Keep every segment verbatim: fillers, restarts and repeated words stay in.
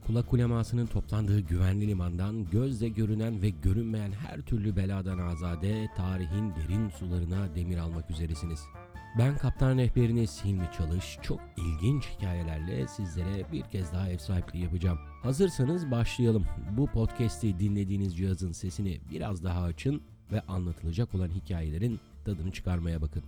kulak ulemasının toplandığı güvenli limandan gözle görünen ve görünmeyen her türlü beladan azade tarihin derin sularına demir almak üzeresiniz. Ben kaptan rehberiniz Hilmi Çalış, çok ilginç hikayelerle sizlere bir kez daha ev sahipliği yapacağım. Hazırsanız başlayalım. Bu podcast'i dinlediğiniz cihazın sesini biraz daha açın ve anlatılacak olan hikayelerin tadını çıkarmaya bakın.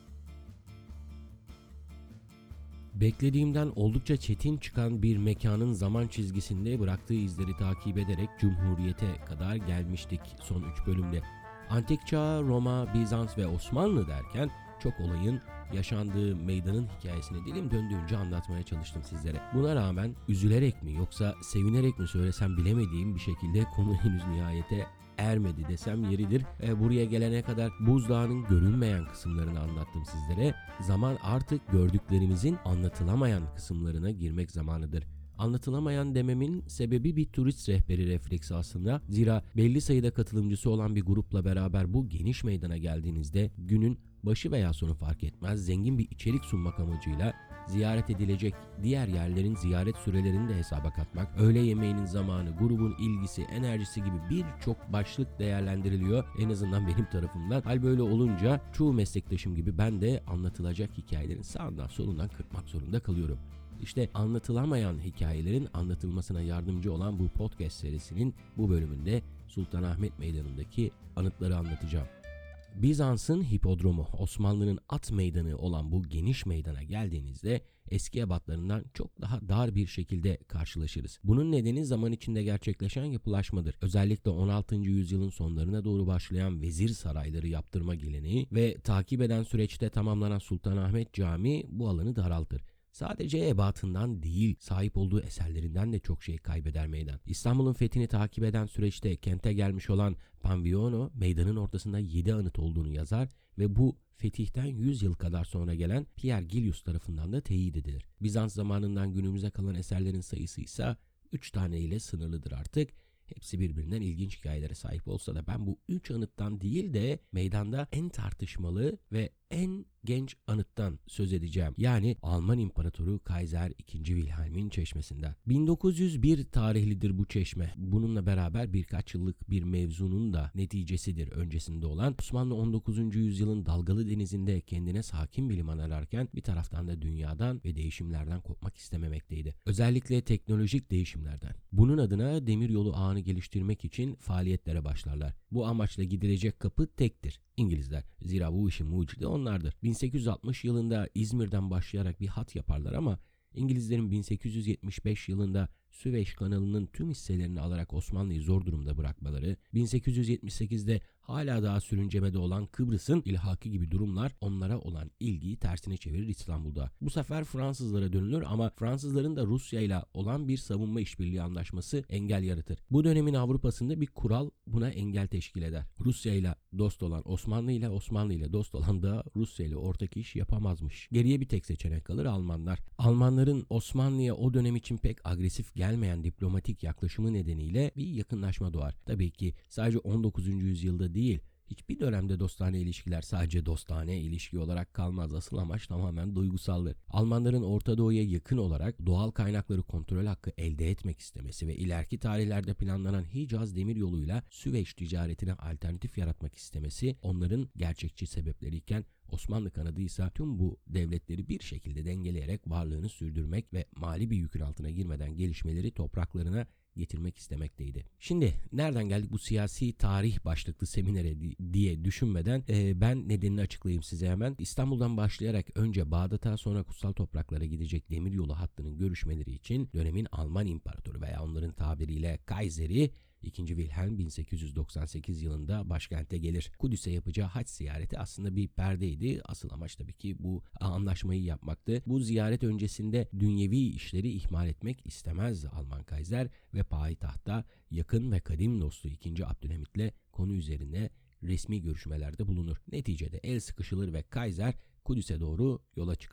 Beklediğimden oldukça çetin çıkan bir mekanın zaman çizgisinde bıraktığı izleri takip ederek Cumhuriyet'e kadar gelmiştik son üç bölümde. Antik Çağ, Roma, Bizans ve Osmanlı derken çok olayın yaşandığı meydanın hikayesini dilim döndüğünce anlatmaya çalıştım sizlere. Buna rağmen üzülerek mi yoksa sevinerek mi söylesem bilemediğim bir şekilde konu henüz nihayete ermedi desem yeridir. E, buraya gelene kadar buzdağının görünmeyen kısımlarını anlattım sizlere. Zaman artık gördüklerimizin anlatılamayan kısımlarına girmek zamanıdır. Anlatılamayan dememin sebebi bir turist rehberi refleksi aslında. Zira belli sayıda katılımcısı olan bir grupla beraber bu geniş meydana geldiğinizde günün başı veya sonu fark etmez zengin bir içerik sunmak amacıyla ziyaret edilecek diğer yerlerin ziyaret sürelerini de hesaba katmak, öğle yemeğinin zamanı, grubun ilgisi, enerjisi gibi birçok başlık değerlendiriliyor. En azından benim tarafımdan. Hal böyle olunca çoğu meslektaşım gibi ben de anlatılacak hikayelerin sağından solundan kırpmak zorunda kalıyorum. İşte anlatılamayan hikayelerin anlatılmasına yardımcı olan bu podcast serisinin bu bölümünde Sultanahmet Meydanı'ndaki anıtları anlatacağım. Bizans'ın hipodromu, Osmanlı'nın at meydanı olan bu geniş meydana geldiğinizde eski ebatlarından çok daha dar bir şekilde karşılaşırız. Bunun nedeni zaman içinde gerçekleşen yapılaşmadır. Özellikle on altıncı yüzyılın sonlarına doğru başlayan vezir sarayları yaptırma geleneği ve takip eden süreçte tamamlanan Sultanahmet Camii bu alanı daraltır. Sadece ebatından değil, sahip olduğu eserlerinden de çok şey kaybeder meydan. İstanbul'un fethini takip eden süreçte kente gelmiş olan Panviono, meydanın ortasında yedi anıt olduğunu yazar ve bu fetihten yüz yıl kadar sonra gelen Pierre Gilius tarafından da teyit edilir. Bizans zamanından günümüze kalan eserlerin sayısı ise üç tane ile sınırlıdır artık. Hepsi birbirinden ilginç hikayelere sahip olsa da ben bu üç anıttan değil de meydanda en tartışmalı ve en genç anıttan söz edeceğim. Yani Alman İmparatoru Kaiser ikinci. Wilhelm'in çeşmesinden. bin dokuz yüz bir tarihlidir bu çeşme. Bununla beraber birkaç yıllık bir mevzunun da neticesidir öncesinde olan. Osmanlı on dokuzuncu yüzyılın dalgalı denizinde kendine sakin bir liman ararken bir taraftan da dünyadan ve değişimlerden kopmak istememekteydi. Özellikle teknolojik değişimlerden. Bunun adına demiryolu ağını geliştirmek için faaliyetlere başlarlar. Bu amaçla gidilecek kapı tektir. İngilizler. Zira bu işin mucidi onlardır. bin sekiz yüz altmış yılında İzmir'den başlayarak bir hat yaparlar ama İngilizlerin bin sekiz yüz yetmiş beş yılında Süveyş kanalının tüm hisselerini alarak Osmanlı'yı zor durumda bırakmaları, bin sekiz yüz yetmiş sekizde hala daha sürüncemede olan Kıbrıs'ın ilhakı gibi durumlar onlara olan ilgiyi tersine çevirir İstanbul'da. Bu sefer Fransızlara dönülür ama Fransızların da Rusya ile olan bir savunma işbirliği anlaşması engel yaratır. Bu dönemin Avrupa'sında bir kural buna engel teşkil eder. Rusya ile dost olan Osmanlı ile, Osmanlı ile dost olan da Rusya ile ortak iş yapamazmış. Geriye bir tek seçenek kalır: Almanlar. Almanların Osmanlı'ya o dönem için pek agresif gelmeyen diplomatik yaklaşımı nedeniyle bir yakınlaşma doğar. Tabii ki sadece on dokuzuncu yüzyılda değil, hiçbir dönemde dostane ilişkiler sadece dostane ilişki olarak kalmaz. Asıl amaç tamamen duygusaldır. Almanların Orta Doğu'ya yakın olarak doğal kaynakları kontrol hakkı elde etmek istemesi ve ileriki tarihlerde planlanan Hicaz demiryoluyla Süveyş ticaretine alternatif yaratmak istemesi onların gerçekçi sebepleriyken, Osmanlı kanadı ise tüm bu devletleri bir şekilde dengeleyerek varlığını sürdürmek ve mali bir yükün altına girmeden gelişmeleri topraklarına getirmek istemekteydi. Şimdi nereden geldik bu siyasi tarih başlıklı seminere diye düşünmeden e, ben nedenini açıklayayım size hemen. İstanbul'dan başlayarak önce Bağdat'a sonra kutsal topraklara gidecek demiryolu hattının görüşmeleri için dönemin Alman İmparatoru veya onların tabiriyle Kaiser'i ikinci. Wilhelm bin sekiz yüz doksan sekiz yılında başkente gelir. Kudüs'e yapacağı hac ziyareti aslında bir perdeydi. Asıl amaç tabii ki bu anlaşmayı yapmaktı. Bu ziyaret öncesinde dünyevi işleri ihmal etmek istemez Alman Kaiser ve payitahta yakın ve kadim dostu ikinci. Abdülhamit'le konu üzerine resmi görüşmelerde bulunur. Neticede el sıkışılır ve Kaiser Kudüs'e doğru yola çıkar.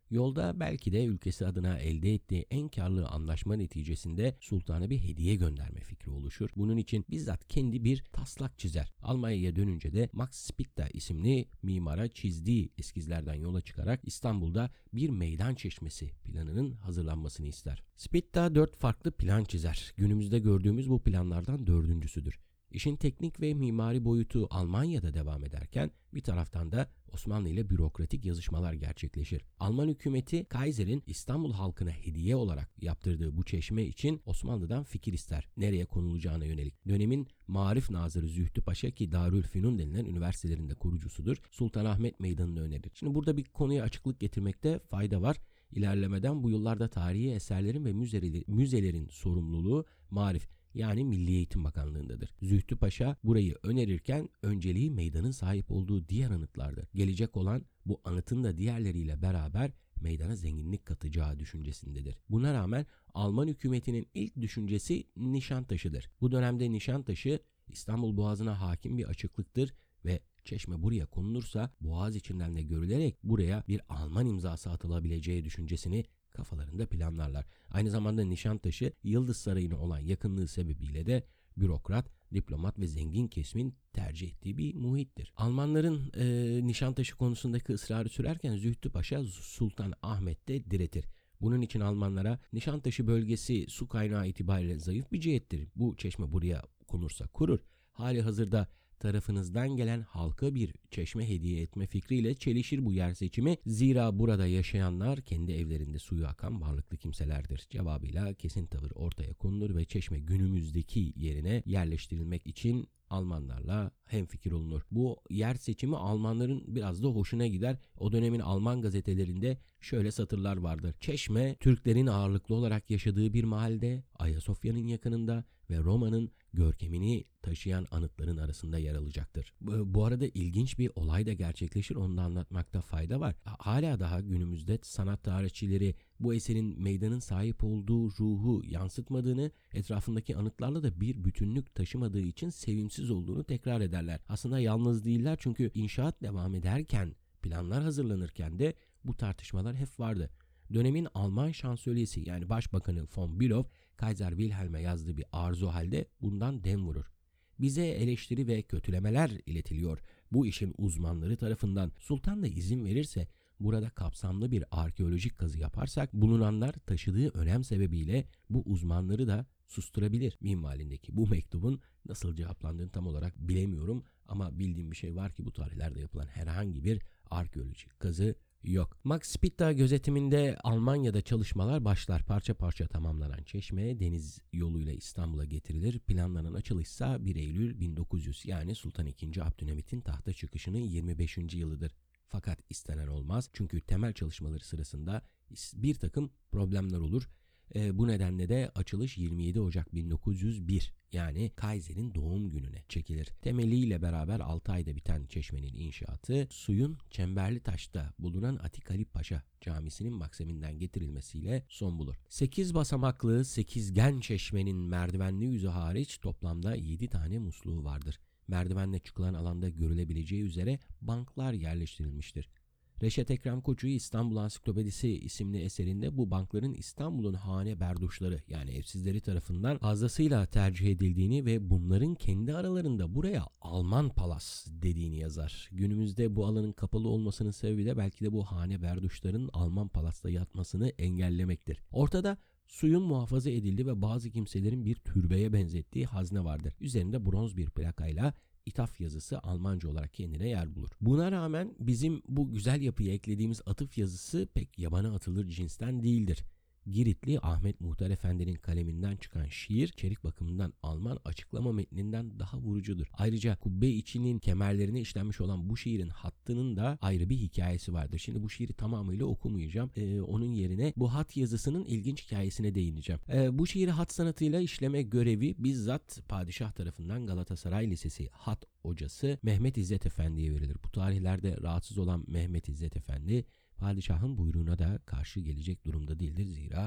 Yolda belki de ülkesi adına elde ettiği en karlı anlaşma neticesinde sultana bir hediye gönderme fikri oluşur. Bunun için bizzat kendi bir taslak çizer. Almanya'ya dönünce de Max Spitta isimli mimara çizdiği eskizlerden yola çıkarak İstanbul'da bir meydan çeşmesi planının hazırlanmasını ister. Spitta dört farklı plan çizer. Günümüzde gördüğümüz bu planlardan dördüncüsüdür. İşin teknik ve mimari boyutu Almanya'da devam ederken bir taraftan da Osmanlı ile bürokratik yazışmalar gerçekleşir. Alman hükümeti Kaiser'in İstanbul halkına hediye olarak yaptırdığı bu çeşme için Osmanlı'dan fikir ister. Nereye konulacağına yönelik. Dönemin Marif Nazırı Zühtü Paşa ki Darülfünun denilen üniversitelerin de kurucusudur. Sultanahmet Meydanı'nı önerir. Şimdi burada bir konuya açıklık getirmekte fayda var. İlerlemeden bu yıllarda tarihi eserlerin ve müzeleri, müzelerin sorumluluğu Marif yani Milli Eğitim Bakanlığı'ndadır. Zühtü Paşa burayı önerirken önceliği meydanın sahip olduğu diğer anıtlardır. Gelecek olan bu anıtın da diğerleriyle beraber meydana zenginlik katacağı düşüncesindedir. Buna rağmen Alman hükümetinin ilk düşüncesi Nişantaşı'dır. Bu dönemde Nişantaşı İstanbul Boğazı'na hakim bir açıklıktır ve çeşme buraya konulursa Boğaz içinden de görülerek buraya bir Alman imzası atılabileceği düşüncesini kafalarında planlarlar. Aynı zamanda Nişantaşı Yıldız Sarayı'na olan yakınlığı sebebiyle de bürokrat, diplomat ve zengin kesimin tercih ettiği bir muhittir. Almanların e, Nişantaşı konusundaki ısrarı sürerken Zühtü Paşa Sultan Ahmet de diretir. Bunun için Almanlara Nişantaşı bölgesi su kaynağı itibariyle zayıf bir cihettir. Bu çeşme buraya konursa kurur. Hali hazırda tarafınızdan gelen halka bir çeşme hediye etme fikriyle çelişir bu yer seçimi. Zira burada yaşayanlar kendi evlerinde suyu akan varlıklı kimselerdir. Cevabıyla kesin tavır ortaya konulur ve çeşme günümüzdeki yerine yerleştirilmek için Almanlarla hemfikir olunur. Bu yer seçimi Almanların biraz da hoşuna gider. O dönemin Alman gazetelerinde şöyle satırlar vardır. Çeşme, Türklerin ağırlıklı olarak yaşadığı bir mahallede, Ayasofya'nın yakınında ve Roma'nın görkemini taşıyan anıtların arasında yer alacaktır. Bu arada ilginç bir olay da gerçekleşir. Onu da anlatmakta fayda var. Hala daha günümüzde sanat tarihçileri bu eserin meydanın sahip olduğu ruhu yansıtmadığını, etrafındaki anıtlarla da bir bütünlük taşımadığı için sevimsiz olduğunu tekrar ederler. Aslında yalnız değiller çünkü inşaat devam ederken, planlar hazırlanırken de bu tartışmalar hep vardı. Dönemin Alman şansölyesi yani Başbakanı von Bülow, Kaiser Wilhelm'e yazdığı bir arzu halde bundan dem vurur. Bize eleştiri ve kötülemeler iletiliyor. Bu işin uzmanları tarafından sultan da izin verirse burada kapsamlı bir arkeolojik kazı yaparsak bulunanlar taşıdığı önem sebebiyle bu uzmanları da susturabilir. Minvalindeki bu mektubun nasıl cevaplandığını tam olarak bilemiyorum ama bildiğim bir şey var ki bu tarihlerde yapılan herhangi bir arkeolojik kazı yok. Max Spitta gözetiminde Almanya'da çalışmalar başlar. Parça parça tamamlanan çeşme deniz yoluyla İstanbul'a getirilir. Planlanan açılışsa bir Eylül bin dokuz yüz yani Sultan ikinci. Abdülhamit'in tahta çıkışının yirmi beşinci yılıdır. Fakat istenen olmaz çünkü temel çalışmaları sırasında bir takım problemler olur. E, bu nedenle de açılış yirmi yedi Ocak bin dokuz yüz bir yani Kaiser'in doğum gününe çekilir. Temeliyle beraber altı ayda biten çeşmenin inşaatı suyun Çemberlitaş'ta bulunan Atik Ali Paşa Camisi'nin makseminden getirilmesiyle son bulur. sekiz basamaklı sekizgen çeşmenin merdivenli yüzü hariç toplamda yedi tane musluğu vardır. Merdivenle çıkılan alanda görülebileceği üzere banklar yerleştirilmiştir. Reşet Ekrem Koçu'yu İstanbul Ansiklopedisi isimli eserinde bu bankların İstanbul'un hane berduşları yani evsizleri tarafından fazlasıyla tercih edildiğini ve bunların kendi aralarında buraya Alman Palas dediğini yazar. Günümüzde bu alanın kapalı olmasının sebebi de belki de bu hane berduşların Alman Palas'ta yatmasını engellemektir. Ortada suyun muhafaza edildiği ve bazı kimselerin bir türbeye benzettiği hazne vardır. Üzerinde bronz bir plakayla İthaf yazısı Almanca olarak kendine yer bulur. Buna rağmen bizim bu güzel yapıya eklediğimiz atıf yazısı pek yabana atılır cinsten değildir. Giritli Ahmet Muhtar Efendi'nin kaleminden çıkan şiir içerik bakımından Alman açıklama metninden daha vurucudur. Ayrıca kubbe içinin kemerlerine işlenmiş olan bu şiirin hattının da ayrı bir hikayesi vardır. Şimdi bu şiiri tamamıyla okumayacağım. Ee, onun yerine bu hat yazısının ilginç hikayesine değineceğim. Ee, bu şiiri hat sanatıyla işleme görevi bizzat padişah tarafından Galatasaray Lisesi hat hocası Mehmet İzzet Efendi'ye verilir. Bu tarihlerde rahatsız olan Mehmet İzzet Efendi padişahın buyruğuna da karşı gelecek durumda değildir. Zira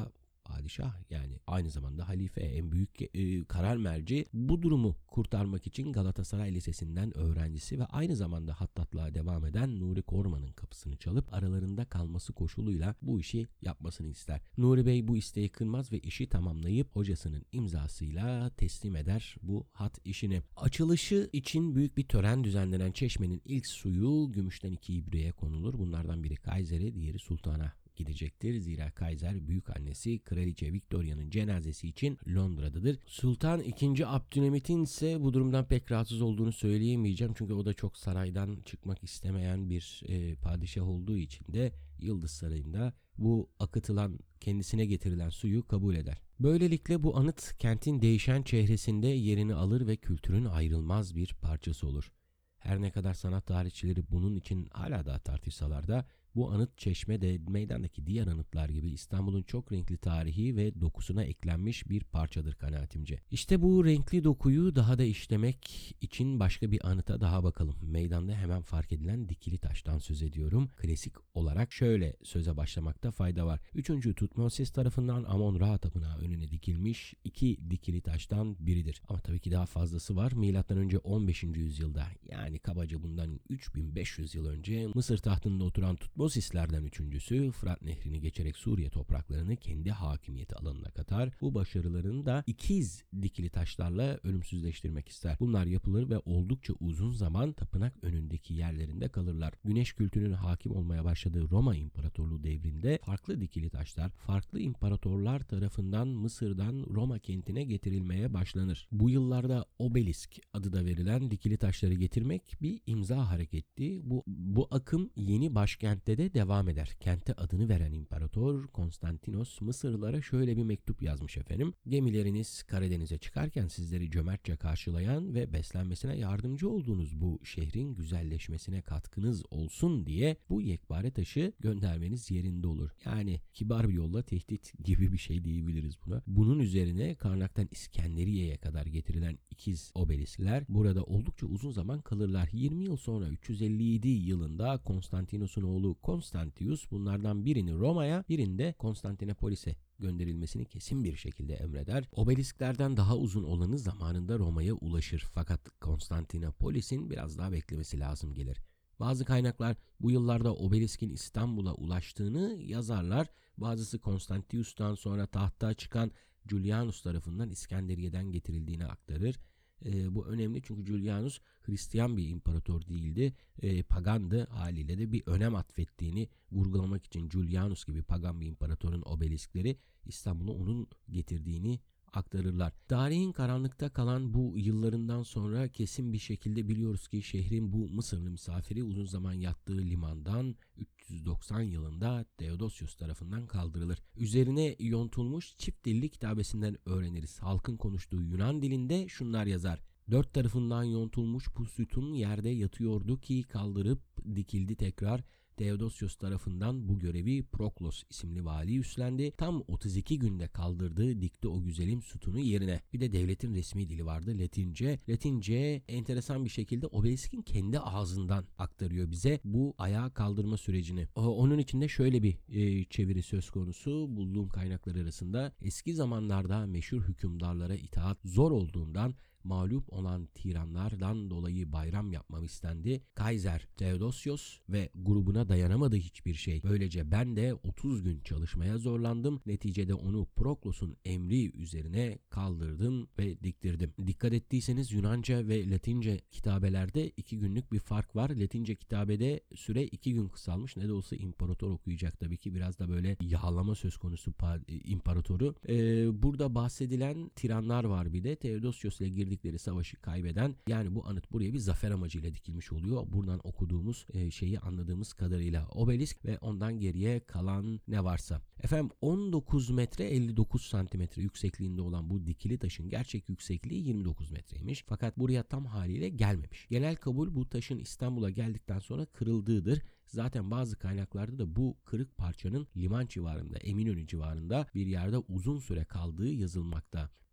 padişah, yani aynı zamanda halife, en büyük e, karar merci, bu durumu kurtarmak için Galatasaray Lisesi'nden öğrencisi ve aynı zamanda hattatlığa devam eden Nuri Korman'ın kapısını çalıp aralarında kalması koşuluyla bu işi yapmasını ister. Nuri Bey bu isteği kırmaz ve işi tamamlayıp hocasının imzasıyla teslim eder bu hat işini. Açılışı için büyük bir tören düzenlenen çeşmenin ilk suyu gümüşten iki ibriğe konulur. Bunlardan biri Kaiser'e, diğeri Sultan'a gidecektir. Zira Kaiser büyük annesi Kraliçe Victoria'nın cenazesi için Londra'dadır. Sultan ikinci. Abdülhamit'in ise bu durumdan pek rahatsız olduğunu söyleyemeyeceğim. Çünkü o da çok saraydan çıkmak istemeyen bir e, padişah olduğu için de Yıldız Sarayı'nda bu akıtılan, kendisine getirilen suyu kabul eder. Böylelikle bu anıt kentin değişen çehresinde yerini alır ve kültürün ayrılmaz bir parçası olur. Her ne kadar sanat tarihçileri bunun için hala daha tartışsalar da bu anıt çeşme de meydandaki diğer anıtlar gibi İstanbul'un çok renkli tarihi ve dokusuna eklenmiş bir parçadır kanaatimce. İşte bu renkli dokuyu daha da işlemek için başka bir anıta daha bakalım. Meydanda hemen fark edilen dikili taştan söz ediyorum. Klasik olarak şöyle söze başlamakta fayda var. üçüncü. Tutmosis tarafından Amon-Ra tapınağı önüne dikilmiş iki dikili taştan biridir. Ama tabii ki daha fazlası var. Milattan önce on beşinci yüzyılda, yani kabaca bundan üç bin beş yüz yıl önce Mısır tahtında oturan Tutmosislerden üçüncüsü Fırat Nehri'ni geçerek Suriye topraklarını kendi hakimiyeti alanına katar. Bu başarılarını da ikiz dikili taşlarla ölümsüzleştirmek ister. Bunlar yapılır ve oldukça uzun zaman tapınak önündeki yerlerinde kalırlar. Güneş kültünün hakim olmaya başladığı Roma İmparatorluğu devrinde farklı dikili taşlar farklı imparatorlar tarafından Mısır'dan Roma kentine getirilmeye başlanır. Bu yıllarda obelisk adı da verilen dikili taşları getirmek bir imza hareketti. Bu, bu akım yeni başkentte de devam eder. Kente adını veren imparator Konstantinos Mısırlılara şöyle bir mektup yazmış efendim. Gemileriniz Karadeniz'e çıkarken sizleri cömertçe karşılayan ve beslenmesine yardımcı olduğunuz bu şehrin güzelleşmesine katkınız olsun diye bu yekpare taşı göndermeniz yerinde olur. Yani kibar bir yolla tehdit gibi bir şey diyebiliriz buna. Bunun üzerine Karnak'tan İskenderiye'ye kadar getirilen ikiz obeliskler burada oldukça uzun zaman kalırlar. yirmi yıl sonra üç yüz elli yedi yılında Konstantinos'un oğlu Konstantius bunlardan birini Roma'ya, birini de Konstantinopolis'e gönderilmesini kesin bir şekilde emreder. Obelisklerden daha uzun olanı zamanında Roma'ya ulaşır. Fakat Konstantinopolis'in biraz daha beklemesi lazım gelir. Bazı kaynaklar bu yıllarda obeliskin İstanbul'a ulaştığını yazarlar. Bazısı Konstantius'tan sonra tahta çıkan Julianus tarafından İskenderiye'den getirildiğini aktarır. E, bu önemli çünkü Julianus Hristiyan bir imparator değildi, e, pagandı. Haliyle de bir önem atfettiğini vurgulamak için Julianus gibi pagan bir imparatorun obeliskleri İstanbul'a onun getirdiğini aktarırlar. Tarihin karanlıkta kalan bu yıllarından sonra kesin bir şekilde biliyoruz ki şehrin bu Mısırlı misafiri uzun zaman yattığı limandan üç yüz doksan yılında Theodosius tarafından kaldırılır. Üzerine yontulmuş çift dilli kitabesinden öğreniriz. Halkın konuştuğu Yunan dilinde şunlar yazar. Dört tarafından yontulmuş bu sütun yerde yatıyordu ki kaldırıp dikildi tekrar. Theodosius tarafından bu görevi Proklos isimli vali üstlendi. Tam otuz iki günde kaldırdı, dikti o güzelim sütunu yerine. Bir de devletin resmi dili vardı, Latince. Latince enteresan bir şekilde obeliskin kendi ağzından aktarıyor bize bu ayağa kaldırma sürecini. Onun içinde şöyle bir e, çeviri söz konusu bulduğum kaynaklar arasında. Eski zamanlarda meşhur hükümdarlara itaat zor olduğundan mağlup olan tiranlardan dolayı bayram yapmam istendi. Kaiser Theodosius ve grubuna dayanamadı hiçbir şey. Böylece ben de otuz gün çalışmaya zorlandım. Neticede onu Proklos'un emri üzerine kaldırdım ve diktirdim. Dikkat ettiyseniz Yunanca ve Latince kitabelerde iki günlük bir fark var. Latince kitabede süre iki gün kısalmış. Ne de olsa imparator okuyacak tabii ki. Biraz da böyle yağlama söz konusu imparatoru. Ee, burada bahsedilen tiranlar var bir de. Theodosius ile girdi savaşı kaybeden, yani bu anıt buraya bir zafer amacıyla dikilmiş oluyor. Buradan okuduğumuz e, şeyi anladığımız kadarıyla obelisk ve ondan geriye kalan ne varsa. Efendim on dokuz metre elli dokuz santimetre yüksekliğinde olan bu dikili taşın gerçek yüksekliği yirmi dokuz metreymiş. Fakat buraya tam haliyle gelmemiş. Genel kabul bu taşın İstanbul'a geldikten sonra kırıldığıdır. Zaten bazı kaynaklarda da bu kırık parçanın liman civarında, Eminönü civarında bir yerde uzun süre kaldığı yazılmakta.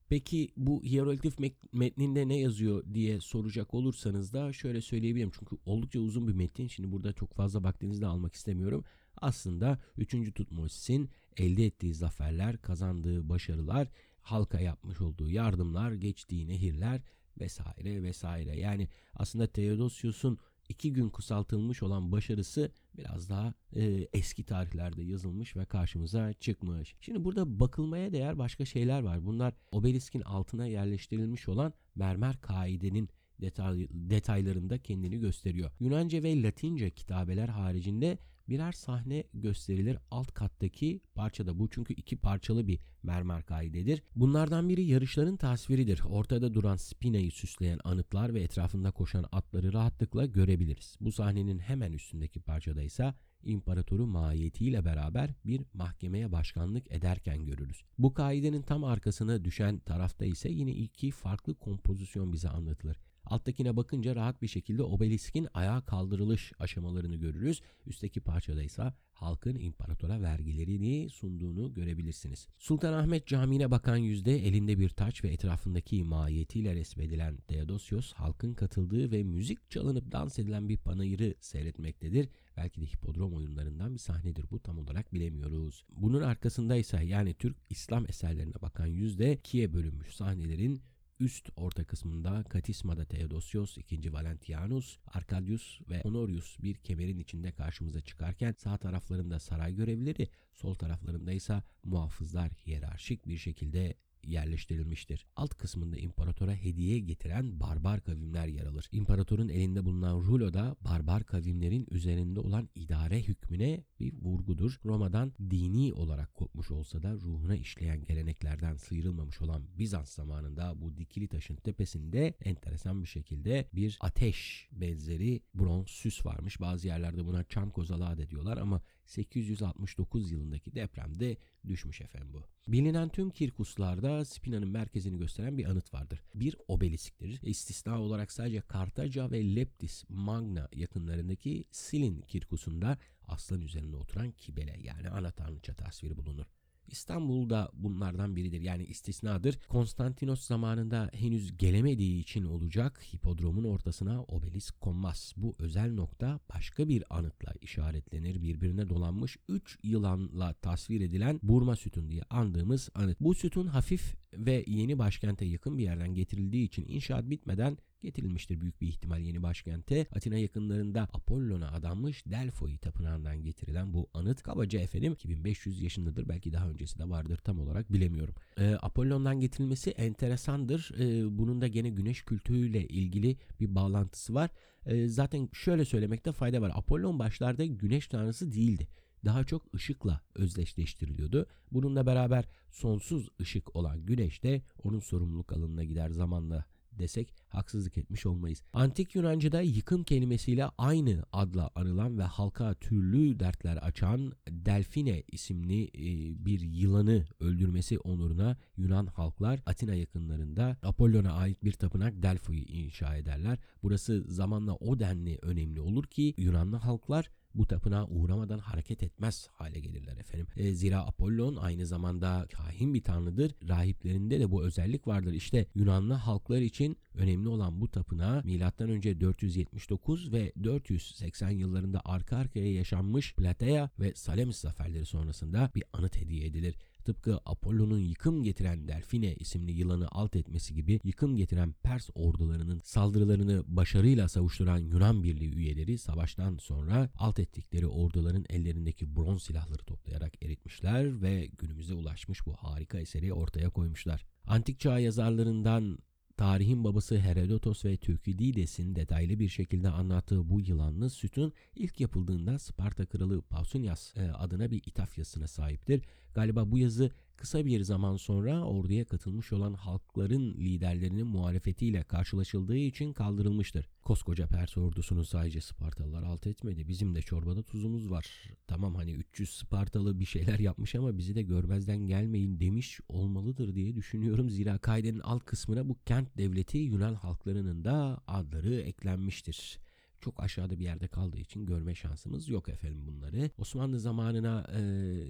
Peki bu hieroglif mek- metninde ne yazıyor diye soracak olursanız da şöyle söyleyebilirim. Çünkü oldukça uzun bir metin. Şimdi burada çok fazla vaktinizi de almak istemiyorum. Aslında üçüncü Tutmosis'in elde ettiği zaferler, kazandığı başarılar, halka yapmış olduğu yardımlar, geçtiği nehirler vesaire vesaire. Yani aslında Theodosius'un iki gün kısaltılmış olan başarısı biraz daha e, eski tarihlerde yazılmış ve karşımıza çıkmış. Şimdi burada bakılmaya değer başka şeyler var. Bunlar obeliskin altına yerleştirilmiş olan mermer kaidenin detay, detaylarında kendini gösteriyor. Yunanca ve Latince kitabeler haricinde birer sahne gösterilir alt kattaki parçada. Bu çünkü iki parçalı bir mermer kaidedir. Bunlardan biri yarışların tasviridir. Ortada duran spinayı süsleyen anıtlar ve etrafında koşan atları rahatlıkla görebiliriz. Bu sahnenin hemen üstündeki parçada ise imparatoru mahiyetiyle beraber bir mahkemeye başkanlık ederken görürüz. Bu kaidenin tam arkasına düşen tarafta ise yine iki farklı kompozisyon bize anlatılır. Alttakine bakınca rahat bir şekilde obeliskin ayağa kaldırılış aşamalarını görürüz. Üstteki parçada ise halkın imparatora vergilerini sunduğunu görebilirsiniz. Sultanahmet Camii'ne bakan yüzde elinde bir taç ve etrafındaki mahiyetiyle resmedilen Theodosios halkın katıldığı ve müzik çalınıp dans edilen bir panayırı seyretmektedir. Belki de hipodrom oyunlarından bir sahnedir bu, tam olarak bilemiyoruz. Bunun arkasında ise yani Türk İslam eserlerine bakan yüzde ikiye bölünmüş sahnelerin üst orta kısmında Katisma'da Theodosios, ikinci. Valentianus, Arkadius ve Honorius bir kemerin içinde karşımıza çıkarken sağ taraflarında saray görevlileri, sol taraflarında ise muhafızlar hiyerarşik bir şekilde yerleştirilmiştir. Alt kısmında imparatora hediye getiren barbar kavimler yer alır. İmparatorun elinde bulunan rulo da barbar kavimlerin üzerinde olan idare hükmüne bir vurgudur. Roma'dan dini olarak kopmuş olsa da ruhuna işleyen geleneklerden sıyrılmamış olan Bizans zamanında bu dikili taşın tepesinde enteresan bir şekilde bir ateş benzeri bronz süs varmış. Bazı yerlerde buna çam kozalağı da diyorlar ama sekiz yüz altmış dokuz yılındaki depremde düşmüş efendim bu. Bilinen tüm kirkuslarda Spina'nın merkezini gösteren bir anıt vardır. Bir obelisktir. İstisna olarak sadece Kartaca ve Leptis Magna yakınlarındaki Silin kirkusunda aslan üzerinde oturan Kibele yani ana tanrıça tasviri bulunur. İstanbul'da bunlardan biridir, yani istisnadır. Konstantinos zamanında henüz gelemediği için olacak hipodromun ortasına obelisk konmaz. Bu özel nokta başka bir anıtla işaretlenir. Birbirine dolanmış üç yılanla tasvir edilen Burma sütun diye andığımız anıt. Bu sütun hafif ve yeni başkente yakın bir yerden getirildiği için inşaat bitmeden getirilmiştir büyük bir ihtimal yeni başkente. Atina yakınlarında Apollon'a adanmış Delfoi tapınağından getirilen bu anıt kabaca efendim iki bin beş yüz yaşındadır. Belki daha öncesi de vardır, tam olarak bilemiyorum. Ee, Apollon'dan getirilmesi enteresandır. Ee, bunun da gene güneş kültüyle ilgili bir bağlantısı var. Ee, zaten şöyle söylemekte fayda var. Apollon başlarda güneş tanrısı değildi. Daha çok ışıkla özdeşleştiriliyordu. Bununla beraber sonsuz ışık olan güneş de onun sorumluluk alanına gider zamanla desek haksızlık etmiş olmayız. Antik Yunanca'da yıkım kelimesiyle aynı adla anılan ve halka türlü dertler açan Delfine isimli e, bir yılanı öldürmesi onuruna Yunan halklar Atina yakınlarında Apollon'a ait bir tapınak Delfo'yu inşa ederler. Burası zamanla o denli önemli olur ki Yunanlı halklar bu tapınağa uğramadan hareket etmez hale gelirler efendim. E, zira Apollon aynı zamanda kahin bir tanrıdır. Rahiplerinde de bu özellik vardır. İşte Yunanlı halklar için önemli olan bu tapınağa milattan önce dört yüz yetmiş dokuz ve dört yüz seksen yıllarında arka arkaya yaşanmış Platea ve Salamis zaferleri sonrasında bir anıt hediye edilir. Tıpkı Apollon'un yıkım getiren Delfine isimli yılanı alt etmesi gibi yıkım getiren Pers ordularının saldırılarını başarıyla savuşturan Yunan Birliği üyeleri savaştan sonra alt ettikleri orduların ellerindeki bronz silahları toplayarak eritmişler ve günümüze ulaşmış bu harika eseri ortaya koymuşlar. Antik çağ yazarlarından tarihin babası Herodotos ve Thukydides'in detaylı bir şekilde anlattığı bu yılanlı sütun ilk yapıldığında Sparta kralı Pausanias adına bir ithaf yazısına sahiptir. Galiba bu yazı kısa bir zaman sonra orduya katılmış olan halkların liderlerinin muhalefetiyle karşılaşıldığı için kaldırılmıştır. Koskoca Pers ordusunu sadece Spartalılar alt etmedi. Bizim de çorbada tuzumuz var. Tamam hani üç yüz Spartalı bir şeyler yapmış ama bizi de görmezden gelmeyin demiş olmalıdır diye düşünüyorum. Zira kaidenin alt kısmına bu kent devleti Yunan halklarının da adları eklenmiştir. Çok aşağıda bir yerde kaldığı için görme şansımız yok efendim bunları. Osmanlı zamanına e,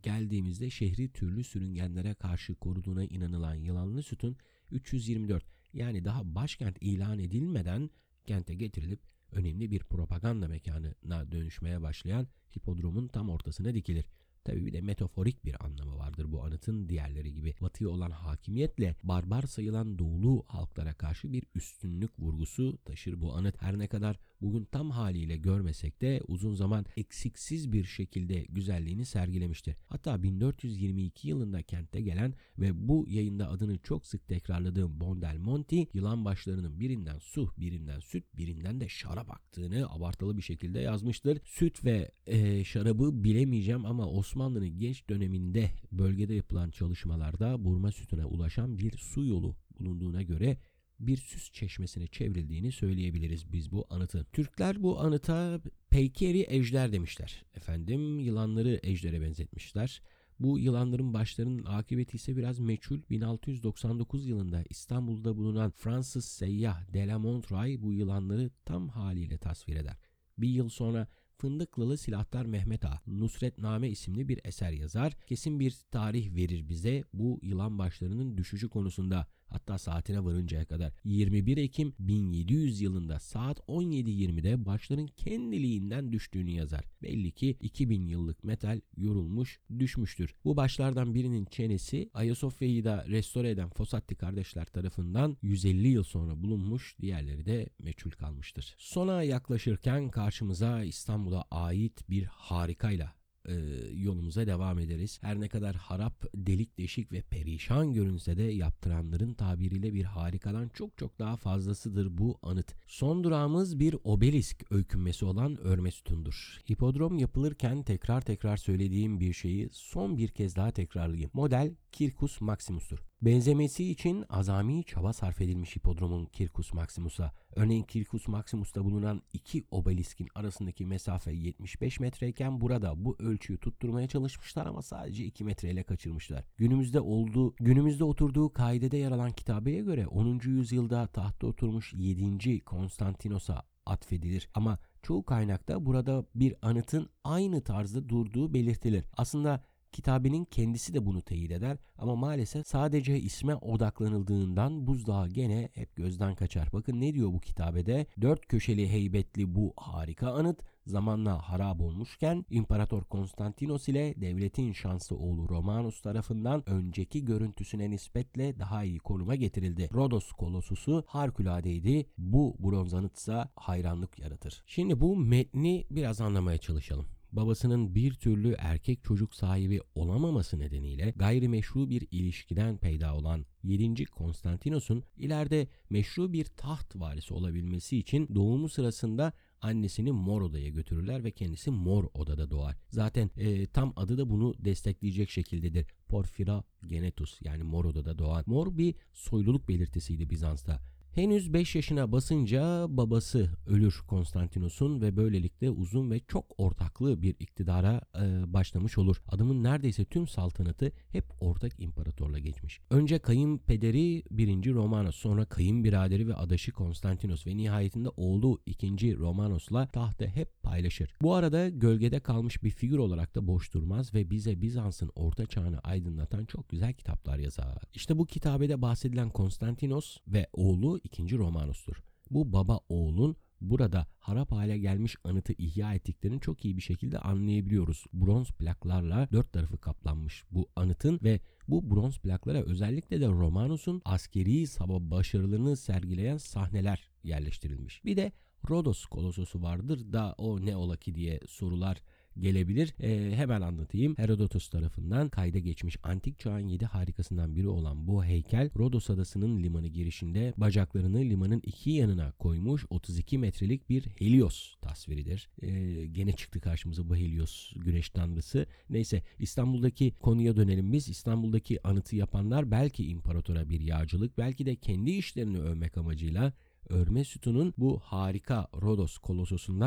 geldiğimizde şehri türlü sürüngenlere karşı koruduğuna inanılan Yılanlı Sütun üç yüz yirmi dört, yani daha başkent ilan edilmeden kente getirilip önemli bir propaganda mekanına dönüşmeye başlayan hipodromun tam ortasına dikilir. Tabii bir de metaforik bir anlamı vardır bu anıtın, diğerleri gibi. Batıya olan hakimiyetle barbar sayılan doğulu halklara karşı bir üstünlük vurgusu taşır bu anıt. Her ne kadar bugün tam haliyle görmesek de uzun zaman eksiksiz bir şekilde güzelliğini sergilemiştir. Hatta bin dört yüz yirmi iki yılında kente gelen ve bu yayında adını çok sık tekrarladığım Buondelmonti, yılan başlarının birinden su, birinden süt, birinden de şarap aktığını abartılı bir şekilde yazmıştır. Süt ve e, şarabı bilemeyeceğim ama Osmanlı'nın genç döneminde bölgede yapılan çalışmalarda Burma sütüne ulaşan bir su yolu bulunduğuna göre bir süs çeşmesine çevrildiğini söyleyebiliriz biz bu anıtın. Türkler bu anıta peykeri ejder demişler. Efendim, yılanları ejdere benzetmişler. Bu yılanların başlarının akıbeti ise biraz meçhul. bin altı yüz doksan dokuz yılında İstanbul'da bulunan Fransız seyyah de la Montreuil bu yılanları tam haliyle tasvir eder. Bir yıl sonra Fındıklılı Silahtar Mehmet Ağa Nusretname isimli bir eser yazar. Kesin bir tarih verir bize bu yılan başlarının düşüşü konusunda, hatta saatine varıncaya kadar. yirmi bir Ekim bin yedi yüz yılında saat on yedi yirmide başların kendiliğinden düştüğünü yazar. Belli ki iki bin yıllık metal yorulmuş, düşmüştür. Bu başlardan birinin çenesi Ayasofya'yı da restore eden Fossati kardeşler tarafından yüz elli yıl sonra bulunmuş, diğerleri de meçhul kalmıştır. Sona yaklaşırken karşımıza İstanbul'a ait bir harikayla e, yolumuza devam ederiz. Her ne kadar harap, delik deşik ve perişan görünse de yaptıranların tabiriyle bir harikadan çok çok daha fazlasıdır bu anıt. Son durağımız bir obelisk öykünmesi olan örme sütundur. Hipodrom yapılırken tekrar tekrar söylediğim bir şeyi son bir kez daha tekrarlayayım. Model Circus Maximus'tur. Benzemesi için azami çaba sarf edilmiş hipodromun Circus Maximus'a. Örneğin Circus Maximus'ta bulunan iki obeliskin arasındaki mesafe yetmiş beş metreyken burada bu ölçüyü tutturmaya çalışmışlar ama sadece iki metreyle kaçırmışlar. Günümüzde olduğu, günümüzde oturduğu kaidede yer alan kitabeye göre onuncu yüzyılda tahta oturmuş yedinci Konstantinos'a atfedilir ama çoğu kaynakta burada bir anıtın aynı tarzda durduğu belirtilir. Aslında kitabenin kendisi de bunu teyit eder ama maalesef sadece isme odaklanıldığından buzdağı gene hep gözden kaçar. Bakın ne diyor bu kitabede? Dört köşeli heybetli bu harika anıt zamanla harap olmuşken İmparator Konstantinos ile devletin şanslı oğlu Romanus tarafından önceki görüntüsüne nispetle daha iyi konuma getirildi. Rodos Kolossusu harikuladeydi. Bu bronz anıtsa hayranlık yaratır. Şimdi bu metni biraz anlamaya çalışalım. Babasının bir türlü erkek çocuk sahibi olamaması nedeniyle gayrimeşru bir ilişkiden peyda olan yedinci Konstantinos'un ileride meşru bir taht varisi olabilmesi için doğumu sırasında annesini mor odaya götürürler ve kendisi mor odada doğar. Zaten e, tam adı da bunu destekleyecek şekildedir. Porphyra genetus, yani mor odada doğan. Mor bir soyluluk belirtisiydi Bizans'ta. Henüz beş yaşına basınca babası ölür Konstantinos'un ve böylelikle uzun ve çok ortaklı bir iktidara e, başlamış olur. Adamın neredeyse tüm saltanatı hep ortak imparatorla geçmiş. Önce kayınpederi birinci Romanos, sonra kayınbiraderi ve adaşı Konstantinos ve nihayetinde oğlu ikinci Romanos'la tahtı hep paylaşır. Bu arada gölgede kalmış bir figür olarak da boş durmaz ve bize Bizans'ın orta çağını aydınlatan çok güzel kitaplar yazar. İşte bu kitabede bahsedilen Konstantinos ve oğlu ikinci Romanos'tur. Bu baba oğlun burada harap hale gelmiş anıtı ihya ettiklerini çok iyi bir şekilde anlayabiliyoruz. Bronz plaklarla dört tarafı kaplanmış bu anıtın ve bu bronz plaklara özellikle de Romanos'un askeri sava başarılarını sergileyen sahneler yerleştirilmiş. Bir de Rodos Kolossusu vardır da o ne ola ki diye sorular gelebilir. Ee, hemen anlatayım. Herodotos tarafından kayda geçmiş antik çağın yedi harikasından biri olan bu heykel Rodos adasının limanı girişinde bacaklarını limanın iki yanına koymuş otuz iki metrelik bir Helios tasviridir. Ee, gene çıktı karşımıza bu Helios, güneş tanrısı. Neyse, İstanbul'daki konuya dönelim biz. İstanbul'daki anıtı yapanlar belki imparatora bir yağcılık, belki de kendi işlerini övmek amacıyla örme sütunun bu harika Rodos Kolossusundan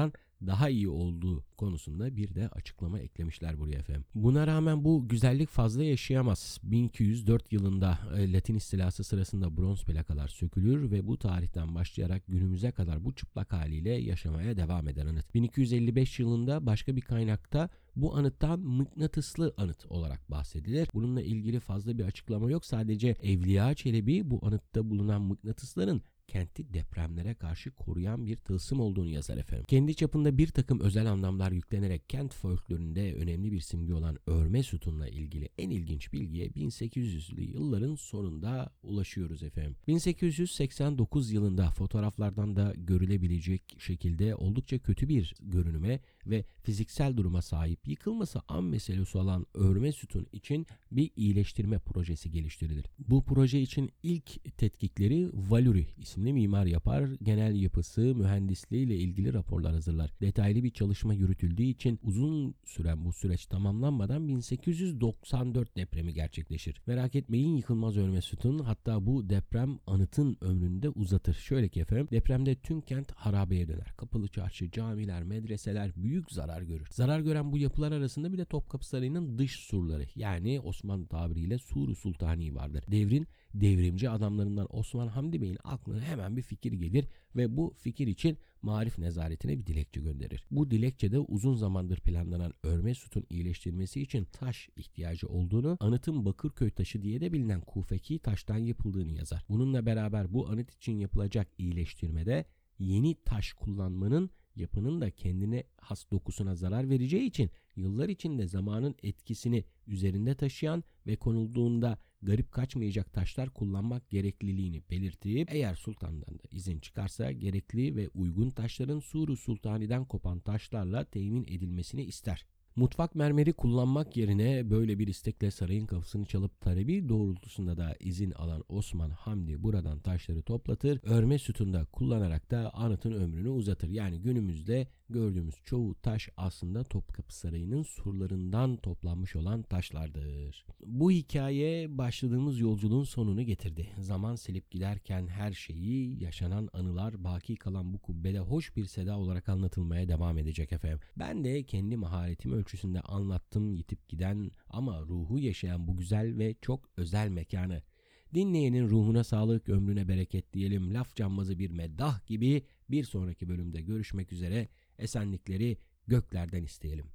daha iyi olduğu konusunda bir de açıklama eklemişler buraya efendim. Buna rağmen bu güzellik fazla yaşayamaz. bin iki yüz dört yılında Latin istilası sırasında bronz plakalar sökülür ve bu tarihten başlayarak günümüze kadar bu çıplak haliyle yaşamaya devam eden anıt. bin iki yüz elli beş yılında başka bir kaynakta bu anıttan mıknatıslı anıt olarak bahsedilir. Bununla ilgili fazla bir açıklama yok. Sadece Evliya Çelebi bu anıtta bulunan mıknatısların kenti depremlere karşı koruyan bir tılsım olduğunu yazar efendim. Kendi çapında bir takım özel anlamlar yüklenerek kent folkloründe önemli bir simge olan örme sütunla ilgili en ilginç bilgiye bin sekiz yüzlü yılların sonunda ulaşıyoruz efendim. bin sekiz yüz seksen dokuz yılında fotoğraflardan da görülebilecek şekilde oldukça kötü bir görünüme ve fiziksel duruma sahip, yıkılması an meselesi olan örme sütun için bir iyileştirme projesi geliştirilir. Bu proje için ilk tetkikleri Valuri isimli mimar yapar, genel yapısı, mühendisliği ile ilgili raporlar hazırlar. Detaylı bir çalışma yürütüldüğü için uzun süren bu süreç tamamlanmadan bin sekiz yüz doksan dört depremi gerçekleşir. Merak etmeyin, yıkılmaz örme sütun, hatta bu deprem anıtın ömrünü de uzatır. Şöyle ki efendim, depremde tüm kent harabeye döner. Kapalı çarşı, camiler, medreseler büyük zarar görür. Zarar gören bu yapılar arasında bir de Topkapı Sarayı'nın dış surları, yani Osmanlı tabiriyle Sur-u Sultani vardır. Devrin devrimci adamlarından Osman Hamdi Bey'in aklına hemen bir fikir gelir ve bu fikir için Maarif Nezaretine bir dilekçe gönderir. Bu dilekçede uzun zamandır planlanan örme sütun iyileştirilmesi için taş ihtiyacı olduğunu, anıtın Bakırköy taşı diye de bilinen kufeki taştan yapıldığını yazar. Bununla beraber bu anıt için yapılacak iyileştirmede yeni taş kullanmanın yapının da kendine has dokusuna zarar vereceği için yıllar içinde zamanın etkisini üzerinde taşıyan ve konulduğunda garip kaçmayacak taşlar kullanmak gerekliliğini belirtip, eğer sultandan da izin çıkarsa gerekli ve uygun taşların Sur-u Sultani'den kopan taşlarla temin edilmesini ister. Mutfak mermeri kullanmak yerine böyle bir istekle sarayın kapısını çalıp talebi doğrultusunda da izin alan Osman Hamdi buradan taşları toplatır, örme sütunda kullanarak da anıtın ömrünü uzatır. Yani günümüzde gördüğümüz çoğu taş aslında Topkapı Sarayı'nın surlarından toplanmış olan taşlardır. Bu hikaye başladığımız yolculuğun sonunu getirdi. Zaman silip giderken her şeyi, yaşanan anılar baki kalan bu kubbede hoş bir seda olarak anlatılmaya devam edecek efendim. Ben de kendi maharetim ölçüsünde anlattım yitip giden ama ruhu yaşayan bu güzel ve çok özel mekanı. Dinleyenin ruhuna sağlık, ömrüne bereket diyelim. Laf cambazı bir meddah gibi bir sonraki bölümde görüşmek üzere. Esenlikleri göklerden isteyelim.